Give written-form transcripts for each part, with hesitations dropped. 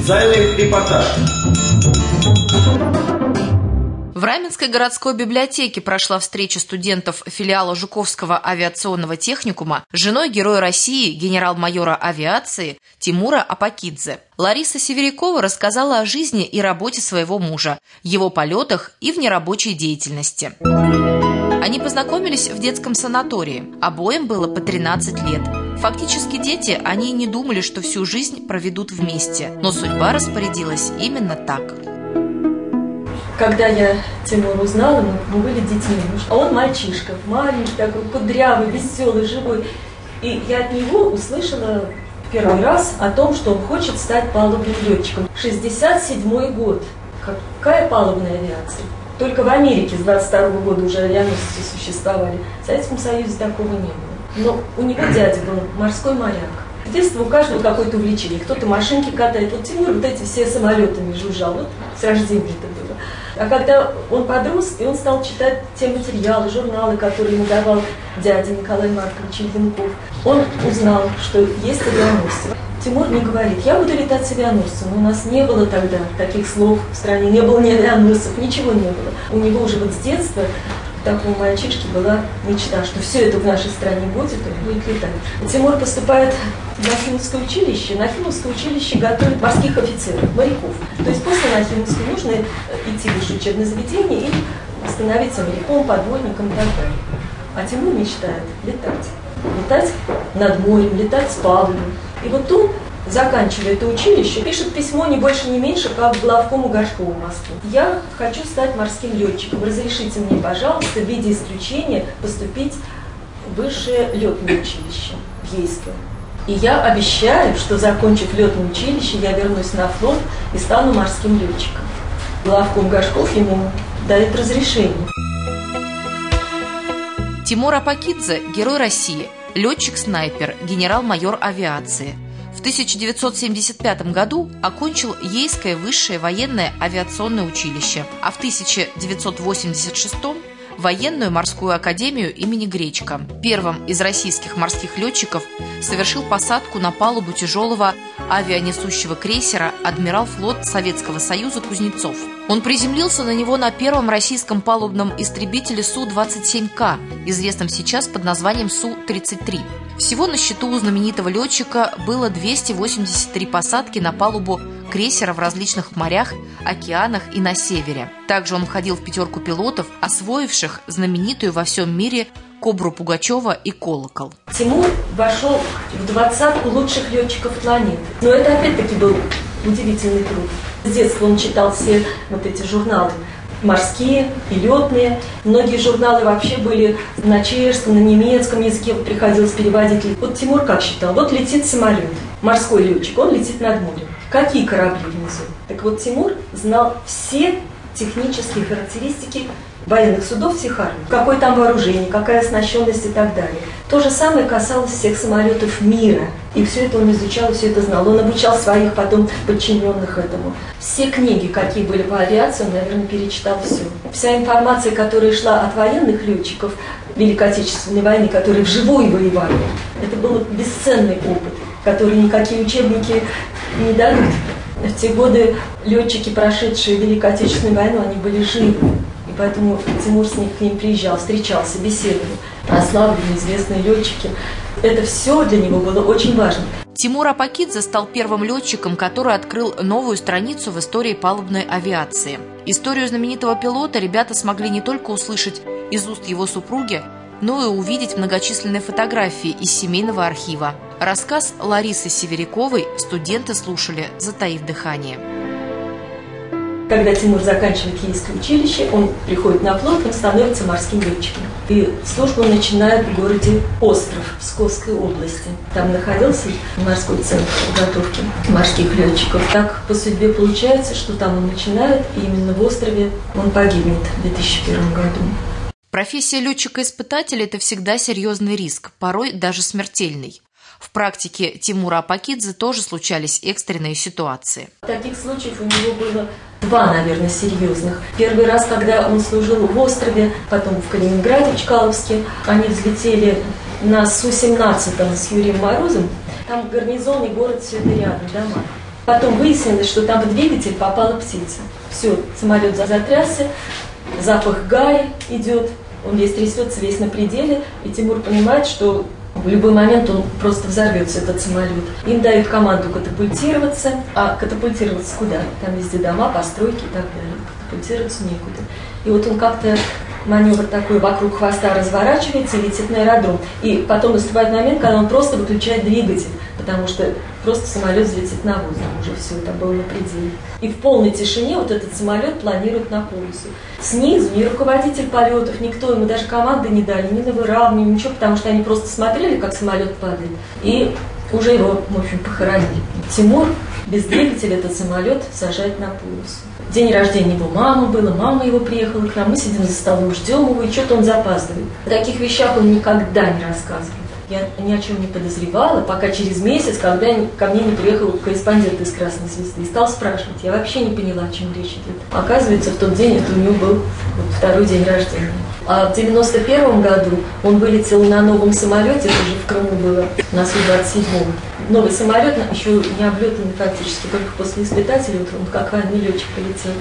Специальный репортаж. В Раменской городской библиотеке прошла встреча студентов филиала Жуковского авиационного техникума с женой Героя России, генерал-майора авиации Тимура Апакидзе. Лариса Северякова рассказала о жизни и работе своего мужа, его полетах и внерабочей деятельности. Они познакомились в детском санатории. Обоим было по 13 лет. Фактически дети, они и не думали, что всю жизнь проведут вместе. Но судьба распорядилась именно так. Когда я Тимура узнала, мы были детьми. А он мальчишка, маленький такой, кудрявый, веселый, живой. И я от него услышала первый раз о том, что он хочет стать палубным летчиком. 67-й год. Какая палубная авиация? Только в Америке с 22-го года уже авианосцы существовали. В Советском Союзе такого не было. Но у него дядя был морской моряк. С детства у каждого какое-то увлечение. Кто-то машинки катает. Вот Тимур вот эти все самолетами жужжал. Вот с рождения это было. А когда он подрос, и он стал читать те материалы, журналы, которые ему давал дядя Николай Маркович Ильинков, он узнал, что есть авианосцы. Тимур мне говорит: я буду летать с авианосцем. Но у нас не было тогда таких слов в стране, не было ни авианосцев, ничего не было. У него уже вот с детства такого мальчишки была мечта, что все это в нашей стране будет, он будет летать. Тимур поступает в Нахимовское училище. Нахимовское училище готовит морских офицеров, моряков. То есть после Нахимовского нужно идти в высшее учебное заведение и становиться моряком, подводником и так далее. А Тимур мечтает летать. Летать над морем, летать с палубы. И вот он, заканчивая это училище, пишет письмо не больше, не меньше, как в главкому Горшкову в Москве. Я хочу стать морским летчиком. Разрешите мне, пожалуйста, в виде исключения поступить в высшее летное училище в Ейске. И я обещаю, что, закончив летное училище, я вернусь на флот и стану морским летчиком. Главком Горшков ему дает разрешение. Тимур Апакидзе – герой России, летчик-снайпер, генерал-майор авиации. В 1975 году окончил Ейское высшее военное авиационное училище, а в 1986 – военную морскую академию имени Гречко. Первым из российских морских летчиков совершил посадку на палубу тяжелого авианесущего крейсера «Адмирал флот Советского Союза» Кузнецов. Он приземлился на него на первом российском палубном истребителе Су-27К, известном сейчас под названием Су-33. Всего на счету у знаменитого летчика было 283 посадки на палубу крейсера в различных морях, океанах и на севере. Также он входил в пятерку пилотов, освоивших знаменитую во всем мире «Кобру» Пугачева и «Колокол». Тимур вошел в 20 лучших летчиков планеты. Но это опять-таки был удивительный труд. С детства он читал все вот эти журналы морские и летные. Многие журналы вообще были на чешском, на немецком языке, приходилось переводить. Вот Тимур как считал? Вот летит самолет, морской летчик, он летит над морем. Какие корабли внизу? Так вот, Тимур знал все технические характеристики военных судов всех армий. Какое там вооружение, какая оснащенность и так далее. То же самое касалось всех самолетов мира. И все это он изучал, все это знал. Он обучал своих потом подчиненных этому. Все книги, какие были по авиации, он, наверное, перечитал все. Вся информация, которая шла от военных летчиков Великой Отечественной войны, которые вживую воевали, это был бесценный опыт, который никакие учебники не дадут. В те годы летчики, прошедшие Великую Отечественную войну, они были живы. И поэтому Тимур с ним к ним приезжал, встречался, беседовал. Прославленные, известные летчики. Это все для него было очень важно. Тимур Апакидзе стал первым летчиком, который открыл новую страницу в истории палубной авиации. Историю знаменитого пилота ребята смогли не только услышать из уст его супруги, но и увидеть многочисленные фотографии из семейного архива. Рассказ Ларисы Северяковой студенты слушали, затаив дыхание. Когда Тимур заканчивает Ейское училище, он приходит на флот, он становится морским летчиком. И службу он начинает в городе Остров в Псковской области. Там находился морской центр подготовки морских летчиков. Так по судьбе получается, что там он начинает, и именно в Острове он погибнет в 2001 году. Профессия летчика-испытателя – это всегда серьезный риск, порой даже смертельный. В практике Тимура Апакидзе тоже случались экстренные ситуации. Таких случаев у него было два, наверное, серьезных. Первый раз, когда он служил в Острове, потом в Калининграде, в Чкаловске, они взлетели на Су-17 с Юрием Морозом. Там гарнизонный город, все это рядом, дома. Потом выяснилось, что там в двигатель попала птица. Все, самолет затрясся, запах гари идет, он весь трясется, весь на пределе, и Тимур понимает, что в любой момент он просто взорвется, этот самолет. Им дают команду катапультироваться. А катапультироваться куда? Там везде дома, постройки и так далее. Катапультироваться некуда. И вот он как-то маневр такой вокруг хвоста разворачивается и летит на аэродром. И потом наступает момент, когда он просто выключает двигатель, потому что просто самолет взлетит на воздух. Уже все, это было на пределе. И в полной тишине вот этот самолет планирует на полосу. Снизу ни руководитель полетов, никто ему даже команды не дали, ни на выравнивание, ничего, потому что они просто смотрели, как самолет падает. И уже его, в общем, похоронили. Тимур без двигателя этот самолет сажает на полосу. День рождения его мамы было, мама его приехала к нам, мы сидим за столом, ждем его, и что-то он запаздывает. О таких вещах он никогда не рассказывает. Я ни о чем не подозревала, пока через месяц, когда ко мне не приехал корреспондент из «Красной звезды» и стал спрашивать. Я вообще не поняла, о чем речь идет. Оказывается, в тот день это у него был второй день рождения. А в 91 году он вылетел на новом самолете, это уже в Крыму было, на Су-27. Новый самолет, еще не облетанный фактически, только после испытателей, вот он как военный летчик полетел.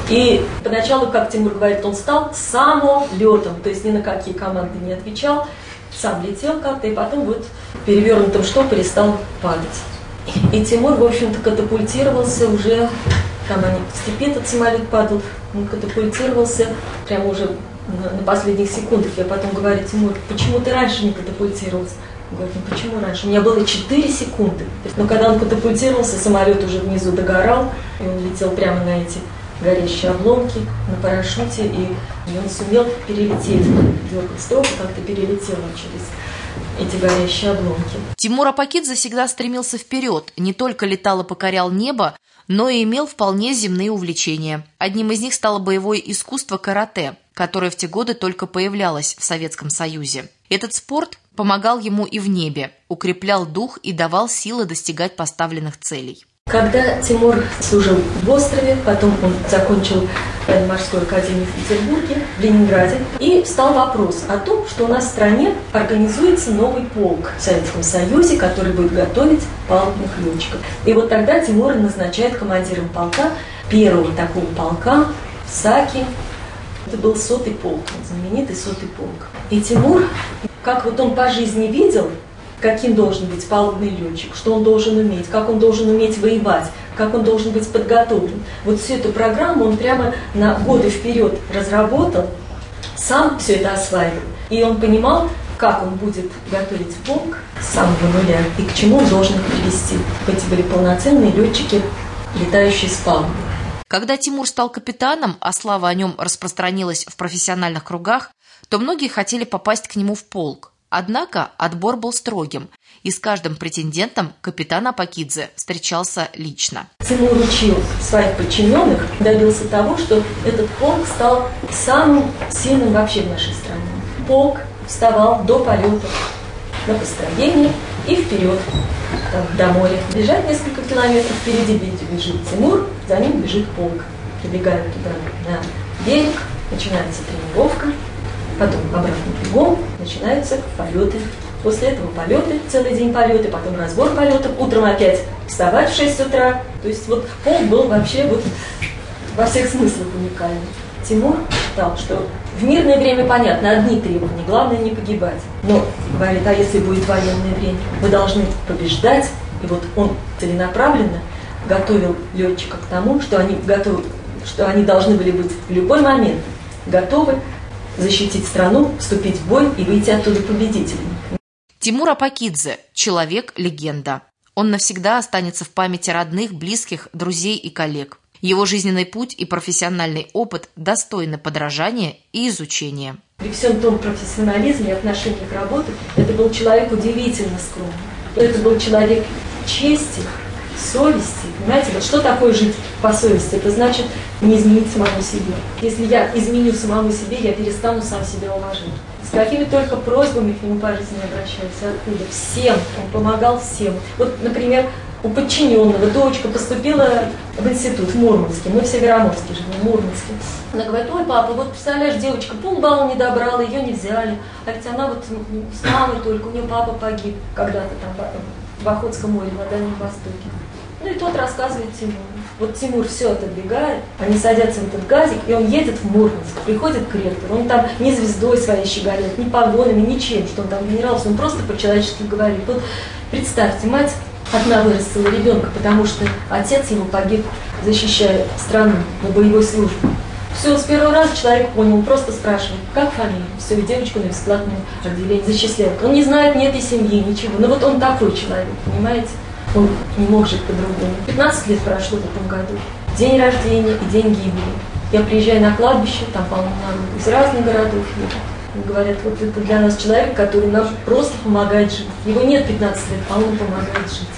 И поначалу, как Тимур говорит, он стал самолетом, то есть ни на какие команды не отвечал, сам летел как-то, и потом вот в перевернутом штопоре стал падать. И Тимур, в общем-то, катапультировался уже, там они в степи этот самолет падал, он катапультировался прямо уже на последних секундах. Я потом говорю: Тимур, почему ты раньше не катапультировался? Он говорит: ну почему раньше? У меня было 4 секунды. Но когда он катапультировался, самолет уже внизу догорал, и он летел прямо на эти горящие обломки на парашюте, и он сумел перелететь. Дергал стропу, как-то перелетел через эти горящие обломки. Тимур Апакидзе всегда стремился вперед, не только летал и покорял небо, но и имел вполне земные увлечения. Одним из них стало боевое искусство карате, которое в те годы только появлялось в Советском Союзе. Этот спорт помогал ему и в небе, укреплял дух и давал силы достигать поставленных целей. Когда Тимур служил в острове, потом он закончил военно-морскую академию в Петербурге, в Ленинграде, и встал вопрос о том, что у нас в стране организуется новый полк в Советском Союзе, который будет готовить палубных летчиков. И вот тогда Тимура назначают командиром полка, первого такого полка в Саке. Это был 100-й полк, знаменитый 100-й полк. И Тимур, как вот он по жизни видел, каким должен быть палубный летчик, что он должен уметь, как он должен уметь воевать, как он должен быть подготовлен. Вот всю эту программу он прямо на годы вперед разработал, сам все это осваивал. И он понимал, как он будет готовить полк с самого нуля и к чему он должен их привести. Эти были полноценные летчики, летающие с палубы. Когда Тимур стал капитаном, а слава о нем распространилась в профессиональных кругах, то многие хотели попасть к нему в полк. Однако отбор был строгим, и с каждым претендентом капитан Апакидзе встречался лично. Тимур учил своих подчиненных, добился того, что этот полк стал самым сильным вообще в нашей стране. Полк вставал до полета на построение и вперед, до моря. Бежать несколько километров, впереди бежит Тимур, за ним бежит полк. Прибегают туда на берег, начинается тренировка. Потом обратно бегом начинаются полеты. После этого полеты, целый день полеты, потом разбор полетов. Утром опять вставать в 6 утра. То есть вот полк был вообще вот во всех смыслах уникальный. Тимур считал, что в мирное время понятно, одни требования, главное не погибать. Но, говорит, а если будет военное время, вы должны побеждать. И вот он целенаправленно готовил летчиков к тому, что они должны были быть в любой момент готовы защитить страну, вступить в бой и выйти оттуда победителями. Тимур Апакидзе – человек-легенда. Он навсегда останется в памяти родных, близких, друзей и коллег. Его жизненный путь и профессиональный опыт достойны подражания и изучения. При всем том профессионализме и отношении к работе это был человек удивительно скромный. Это был человек чести, совести. Понимаете, вот что такое жить по совести? Это значит не изменить самому себе. Если я изменю самому себе, я перестану сам себя уважать. С какими только просьбами к нему по жизни обращаются, откуда? Всем. Он помогал всем. Вот, например, у подчиненного дочка поступила в институт в Мурманске. Мы в Североморске живем, в Мурманске. Она говорит: ой, папа, вот представляешь, девочка полбалла не добрала, ее не взяли. А ведь она вот с мамой только, у нее папа погиб когда-то там в Охотском море, на Дальнем Востоке. Ну и тот рассказывает Тимур. Вот Тимур все отодвигает, они садятся в этот газик, и он едет в Мурманск, приходит к ректору. Он там ни звездой своей щеголяет, ни погонами, ничем, что он там генерал, он просто по-человечески говорит. Вот представьте, мать одна вырастила ребенка, потому что отец его погиб, защищая страну на боевой службе. Все, с первого раза человек понял, он просто спрашивает, как фамилия? Все, и девочку на бесплатное отделение зачисляют. Он не знает ни этой семьи, ничего. Но вот он такой человек, понимаете? Он не мог жить по-другому. 15 лет прошло в этом году. День рождения и день гибели. Я приезжаю на кладбище, там полно народу, из разных городов едут. И говорят, вот это для нас человек, который нам просто помогает жить. Его нет 15 лет, а он помогает жить.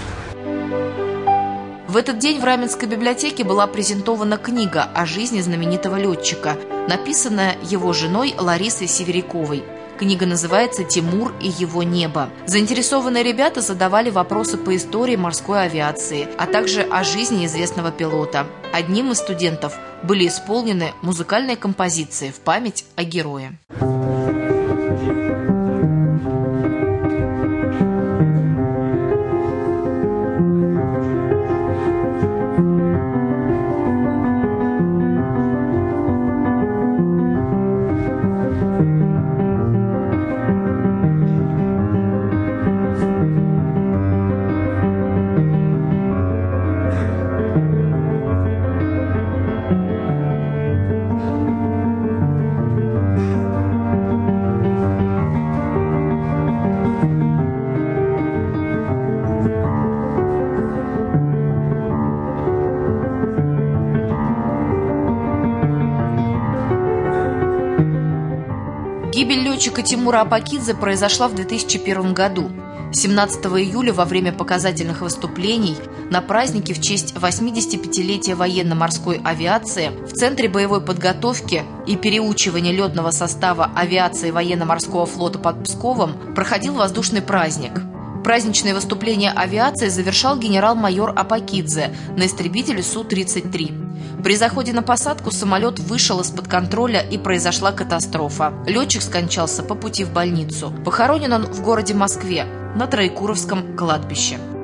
В этот день в Раменской библиотеке была презентована книга о жизни знаменитого летчика, написанная его женой Ларисой Северяковой. Книга называется «Тимур и его небо». Заинтересованные ребята задавали вопросы по истории морской авиации, а также о жизни известного пилота. Одним из студентов были исполнены музыкальные композиции в память о герое. Гибель летчика Тимура Апакидзе произошла в 2001 году. 17 июля во время показательных выступлений на празднике в честь 85-летия военно-морской авиации в Центре боевой подготовки и переучивания летного состава авиации военно-морского флота под Псковом проходил воздушный праздник. Праздничное выступление авиации завершал генерал-майор Апакидзе на истребителе Су-33. При заходе на посадку самолет вышел из-под контроля и произошла катастрофа. Летчик скончался по пути в больницу. Похоронен он в городе Москве на Троекуровском кладбище.